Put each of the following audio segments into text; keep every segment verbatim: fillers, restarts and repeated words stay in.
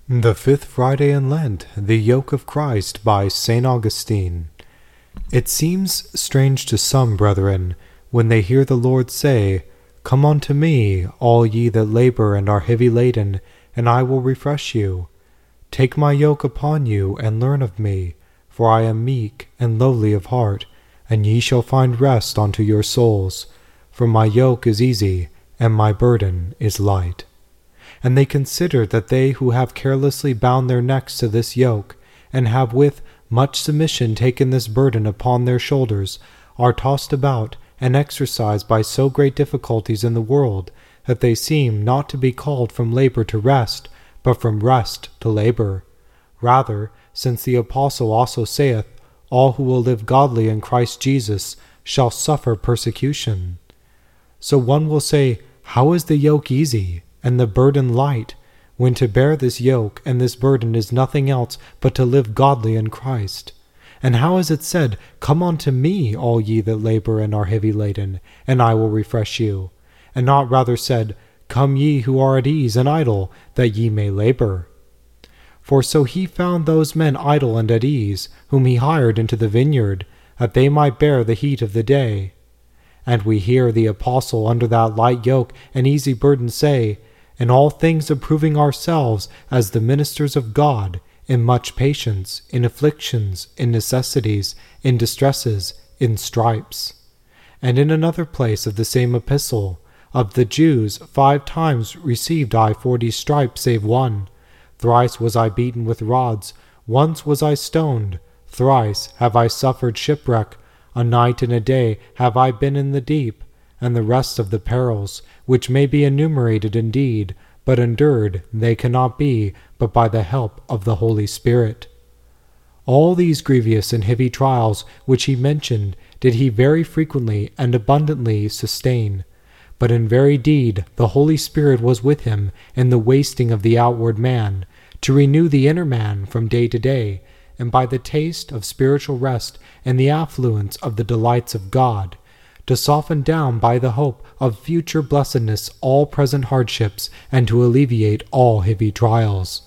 The Fifth Friday in Lent, The Yoke of Christ by Saint Augustine. It seems strange to some, brethren, when they hear the Lord say, Come unto me, all ye that labor and are heavy laden, and I will refresh you. Take my yoke upon you, and learn of me, for I am meek and lowly of heart, and ye shall find rest unto your souls. For my yoke is easy, and my burden is light. And they consider that they who have carelessly bound their necks to this yoke, and have with much submission taken this burden upon their shoulders, are tossed about and exercised by so great difficulties in the world, that they seem not to be called from labor to rest, but from rest to labor. Rather, since the Apostle also saith, All who will live godly in Christ Jesus shall suffer persecution. So one will say, How is the yoke easy, and the burden light, when to bear this yoke and this burden is nothing else but to live godly in Christ? And how is it said, Come unto me, all ye that labor and are heavy laden, and I will refresh you? And not rather said, Come ye who are at ease and idle, that ye may labor? For so he found those men idle and at ease, whom he hired into the vineyard, that they might bear the heat of the day. And we hear the apostle under that light yoke and easy burden say, In all things approving ourselves as the ministers of God, in much patience, in afflictions, in necessities, in distresses, in stripes. And in another place of the same epistle, Of the Jews five times received I forty stripes save one. Thrice was I beaten with rods, once was I stoned, thrice have I suffered shipwreck, a night and a day have I been in the deep, and the rest of the perils, which may be enumerated indeed, but endured they cannot be but by the help of the Holy Spirit. All these grievous and heavy trials which he mentioned did he very frequently and abundantly sustain. But in very deed the Holy Spirit was with him in the wasting of the outward man, to renew the inner man from day to day, and by the taste of spiritual rest and the affluence of the delights of God, to soften down by the hope of future blessedness all present hardships, and to alleviate all heavy trials.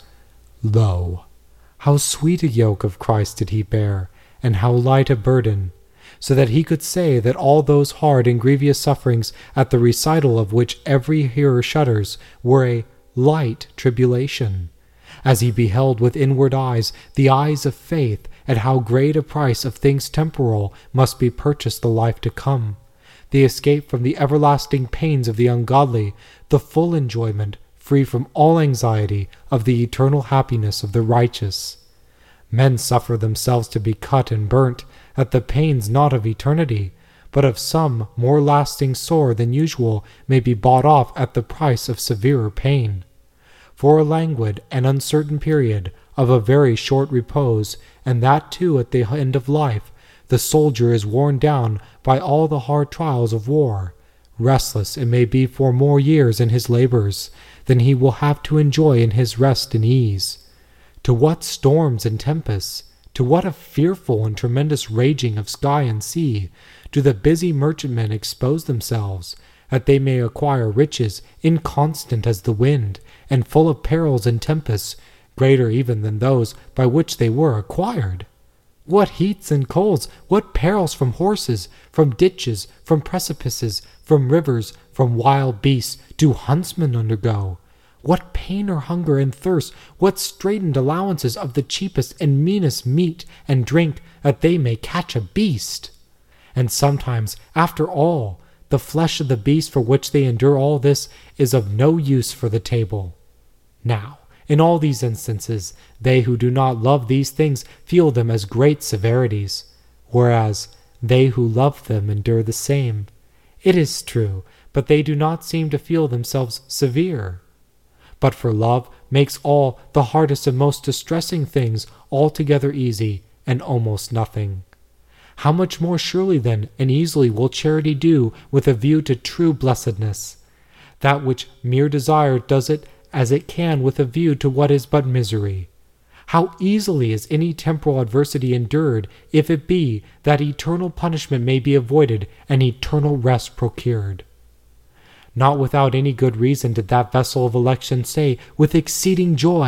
Lo, how sweet a yoke of Christ did he bear, and how light a burden, so that he could say that all those hard and grievous sufferings, at the recital of which every hearer shudders, were a light tribulation, as he beheld with inward eyes, the eyes of faith, at how great a price of things temporal must be purchased the life to come, the escape from the everlasting pains of the ungodly, the full enjoyment, free from all anxiety, of the eternal happiness of the righteous. Men suffer themselves to be cut and burnt, at the pains not of eternity, but of some more lasting sore than usual may be bought off at the price of severer pain. For a languid and uncertain period, of a very short repose, and that too at the end of life, the soldier is worn down by all the hard trials of war. Restless it may be for more years in his labors than he will have to enjoy in his rest and ease. To what storms and tempests, to what a fearful and tremendous raging of sky and sea, do the busy merchantmen expose themselves, that they may acquire riches inconstant as the wind, and full of perils and tempests, greater even than those by which they were acquired? What heats and colds, what perils from horses, from ditches, from precipices, from rivers, from wild beasts, do huntsmen undergo? What pain or hunger and thirst, what straitened allowances of the cheapest and meanest meat and drink, that they may catch a beast? And sometimes, after all, the flesh of the beast for which they endure all this is of no use for the table. Now, in all these instances, they who do not love these things feel them as great severities, whereas they who love them endure the same. It is true, but they do not seem to feel themselves severe. But for love makes all the hardest and most distressing things altogether easy and almost nothing. How much more surely then and easily will charity do with a view to true blessedness? That which mere desire does it as it can with a view to what is but misery. How easily is any temporal adversity endured, if it be that eternal punishment may be avoided and eternal rest procured. Not without any good reason did that vessel of election say, with exceeding joy,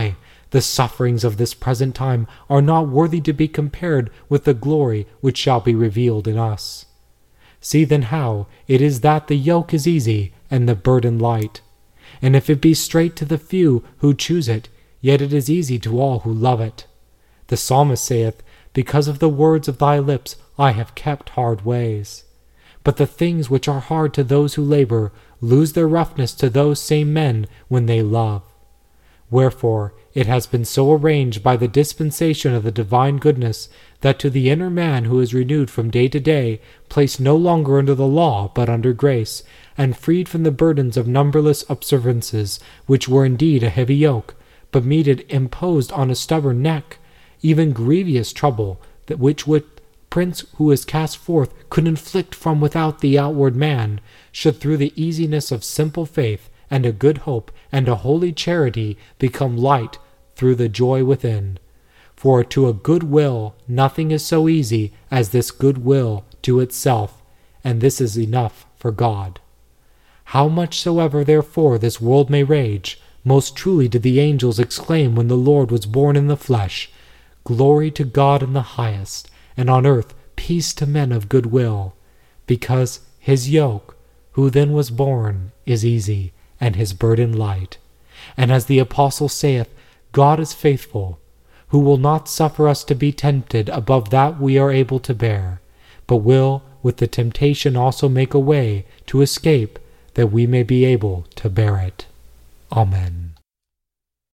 The sufferings of this present time are not worthy to be compared with the glory which shall be revealed in us. See then how it is that the yoke is easy and the burden light. And if it be straight to the few who choose it, yet it is easy to all who love it. The psalmist saith, Because of the words of thy lips I have kept hard ways. But the things which are hard to those who labor lose their roughness to those same men when they love. Wherefore it has been so arranged by the dispensation of the divine goodness, that to the inner man who is renewed from day to day, placed no longer under the law but under grace, and freed from the burdens of numberless observances, which were indeed a heavy yoke, but meted imposed on a stubborn neck, even grievous trouble, that which with prince who is cast forth could inflict from without the outward man, should through the easiness of simple faith, and a good hope, and a holy charity, become light through the joy within. For to a good will nothing is so easy as this good will to itself, and this is enough for God. How much soever therefore this world may rage, most truly did the angels exclaim when the Lord was born in the flesh, Glory to God in the highest, and on earth peace to men of good will, because his yoke, who then was born, is easy, and his burden light. And as the apostle saith, God is faithful, who will not suffer us to be tempted above that we are able to bear, but will with the temptation also make a way to escape, that we may be able to bear it. Amen.